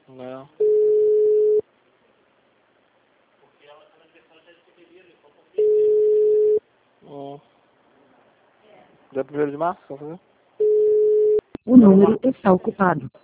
Não. Dia 1º de março, quer fazer? O número está ocupado.